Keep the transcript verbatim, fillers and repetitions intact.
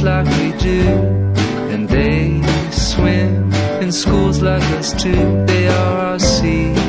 just like we do. And they swim in schools like us too. They are our sea.